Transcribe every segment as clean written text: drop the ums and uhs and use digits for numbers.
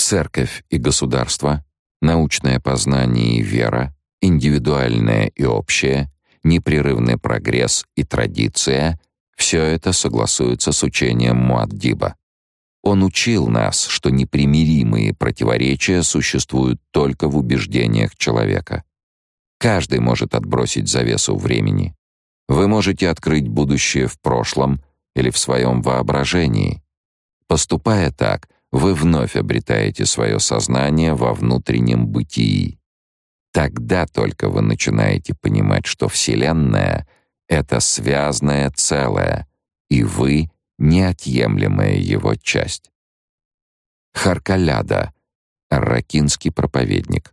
Церковь и государство, научное познание и вера, индивидуальное и общее, непрерывный прогресс и традиция — все это согласуется с учением Муаддиба. Он учил нас, что непримиримые противоречия существуют только в убеждениях человека. Каждый может отбросить завесу времени. Вы можете открыть будущее в прошлом или в своем воображении. Поступая так, вы вновь обретаете свое сознание во внутреннем бытии. Тогда только вы начинаете понимать, что Вселенная — это связное целое, и вы — неотъемлемая его часть. Харкаляда, арракинский проповедник.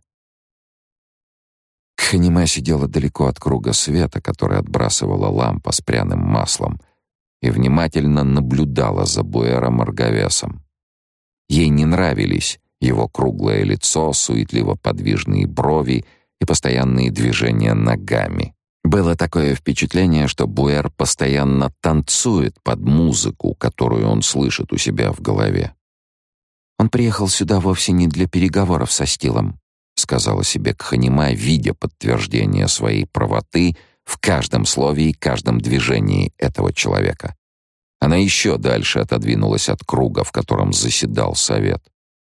Кханима сидела далеко от круга света, который отбрасывала лампа с пряным маслом, и внимательно наблюдала за Буэром Аргавесом. Ей не нравились его круглое лицо, суетливо подвижные брови и постоянные движения ногами. Было такое впечатление, что Буэр постоянно танцует под музыку, которую он слышит у себя в голове. «Он приехал сюда вовсе не для переговоров со Стилом», — сказала себе Кханима, видя подтверждение своей правоты в каждом слове и каждом движении этого человека. Она еще дальше отодвинулась от круга, в котором заседал совет.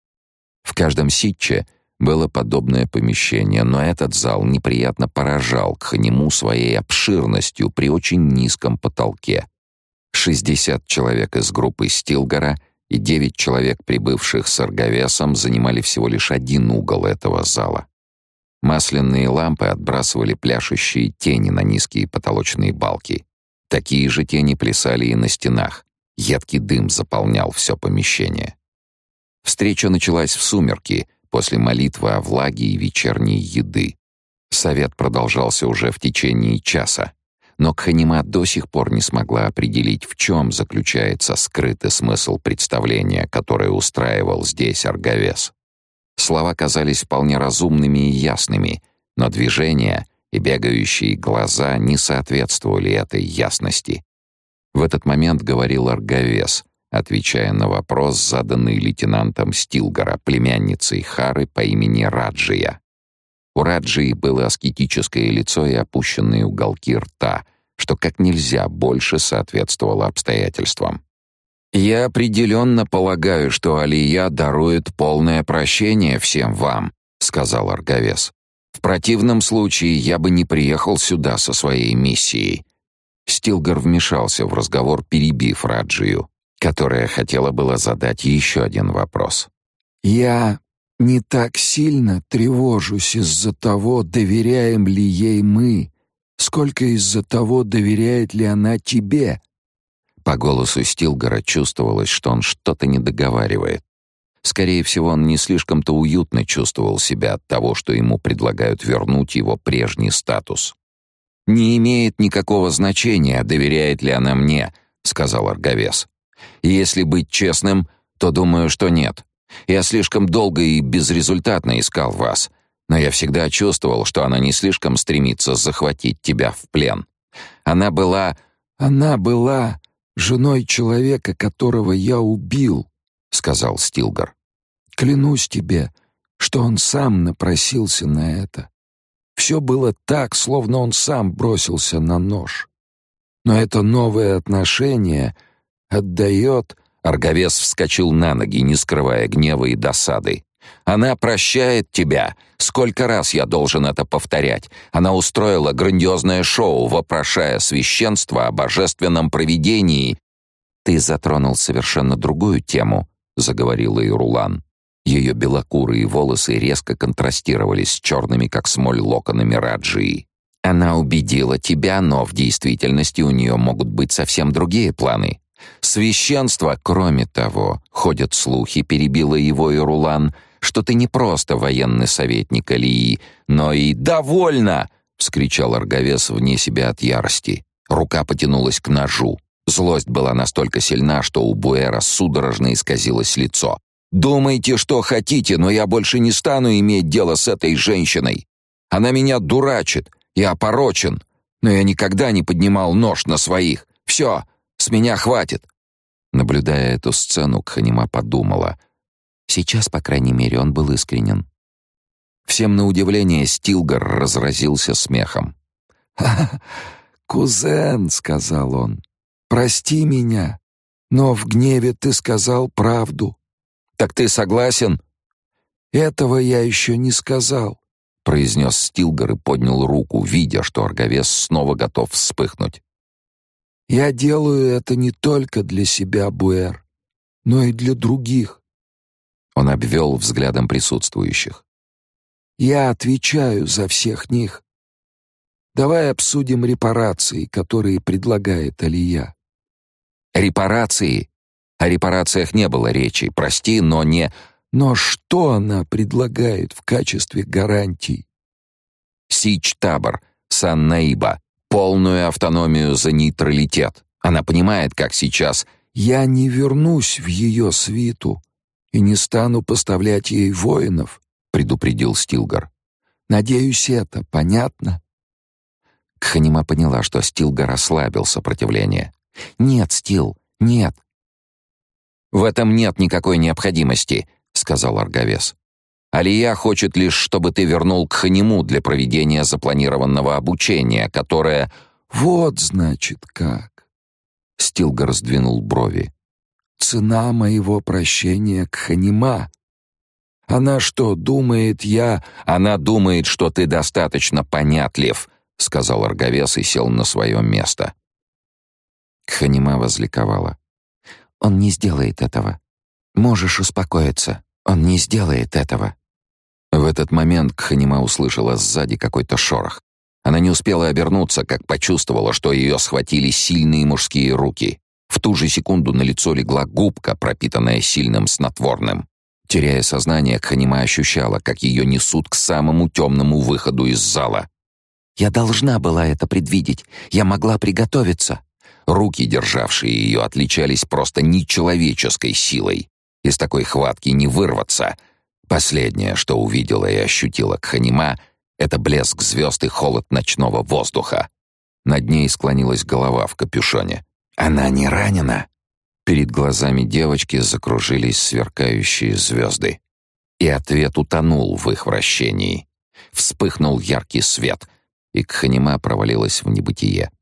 В каждом ситче было подобное помещение, но этот зал неприятно поражал Кханиму своей обширностью при очень низком потолке. 60 человек из группы Стилгара и 9 человек, прибывших с Аргавесом, занимали всего лишь один угол этого зала. Масляные лампы отбрасывали пляшущие тени на низкие потолочные балки. Такие же тени плясали и на стенах. Едкий дым заполнял все помещение. Встреча началась в сумерки, после молитвы о влаге и вечерней еды. Совет продолжался уже в течение часа, но Кханима до сих пор не смогла определить, в чем заключается скрытый смысл представления, которое устраивал здесь Аргавес. Слова казались вполне разумными и ясными, но движения и бегающие глаза не соответствовали этой ясности. В этот момент говорил Аргавес, отвечая на вопрос, заданный лейтенантом Стилгара, племянницей Хары по имени Раджия. У Раджии было аскетическое лицо и опущенные уголки рта, что как нельзя больше соответствовало обстоятельствам. «Я определенно полагаю, что Алия дарует полное прощение всем вам», — сказал Аргавес. «В противном случае я бы не приехал сюда со своей миссией». Стилгар вмешался в разговор, перебив Раджию, которая хотела было задать еще один вопрос. «Я не так сильно тревожусь из-за того, доверяем ли ей мы, сколько из-за того, доверяет ли она тебе». По голосу Стилгара чувствовалось, что он что-то недоговаривает. Скорее всего, он не слишком-то уютно чувствовал себя от того, что ему предлагают вернуть его прежний статус. «Не имеет никакого значения, доверяет ли она мне», — сказал Аргавес. «Если быть честным, то думаю, что нет. Я слишком долго и безрезультатно искал вас, но я всегда чувствовал, что она не слишком стремится захватить тебя в плен. Она была женой человека, которого я убил», — сказал Стилгар. «Клянусь тебе, что он сам напросился на это. Все было так, словно он сам бросился на нож. Но это новое отношение отдает...» Аргавес вскочил на ноги, не скрывая гнева и досады. «Она прощает тебя. Сколько раз я должен это повторять? Она устроила грандиозное шоу, вопрошая священство о божественном провидении». «Ты затронул совершенно другую тему», — заговорила Ирулан. Ее белокурые волосы резко контрастировали с черными, как смоль, локонами Раджии. «Она убедила тебя, но в действительности у нее могут быть совсем другие планы. Священство, кроме того, ходят слухи», — перебила его Ирулан, «что ты не просто военный советник Алии, но и...» «Довольно!» — вскричал Аргавес вне себя от ярости. Рука потянулась к ножу. Злость была настолько сильна, что у Буэра судорожно исказилось лицо. «Думайте, что хотите, но я больше не стану иметь дело с этой женщиной. Она меня дурачит, я опорочен, но я никогда не поднимал нож на своих. Все, с меня хватит». Наблюдая эту сцену, Кханима подумала: Сейчас, по крайней мере, он был искренен. Всем на удивление Стилгар разразился смехом. «Ха-ха, кузен», — сказал он, — «прости меня, но в гневе ты сказал правду». «Так ты согласен?» «Этого я еще не сказал», — произнес Стилгар и поднял руку, видя, что Аргавес снова готов вспыхнуть. «Я делаю это не только для себя, Буэр, но и для других». Он обвел взглядом присутствующих. «Я отвечаю за всех них. Давай обсудим репарации, которые предлагает Алия». «Репарации? О репарациях не было речи, прости, но не...» «Но что она предлагает в качестве гарантий?» «Сич-Табор, Сан-Наиба, полную автономию за нейтралитет. Она понимает, как сейчас...» «Я не вернусь в ее свиту и не стану поставлять ей воинов», — предупредил Стилгар. «Надеюсь, это понятно?» Кханима поняла, что Стилгар ослабил сопротивление. «Нет, Стил, нет». «В этом нет никакой необходимости», — сказал Аргавес. «Алия хочет лишь, чтобы ты вернул Кханиму для проведения запланированного обучения, которое...» «Вот, значит, как». Стилгар сдвинул брови. «Цена моего прощения Кханима. Она что, думает, я...» «Она думает, что ты достаточно понятлив», — сказал Аргавес и сел на свое место. Кханима возликовала. «Он не сделает этого. Можешь успокоиться. Он не сделает этого». В этот момент Кханима услышала сзади какой-то шорох. Она не успела обернуться, как почувствовала, что ее схватили сильные мужские руки. В ту же секунду на лицо легла губка, пропитанная сильным снотворным. Теряя сознание, Кханима ощущала, как ее несут к самому темному выходу из зала. «Я должна была это предвидеть. Я могла приготовиться». Руки, державшие ее, отличались просто нечеловеческой силой. Из такой хватки не вырваться. Последнее, что увидела и ощутила Кханима, это блеск звезд и холод ночного воздуха. Над ней склонилась голова в капюшоне. «Она не ранена?» Перед глазами девочки закружились сверкающие звезды. И ответ утонул в их вращении. Вспыхнул яркий свет, и Кханима провалилась в небытие.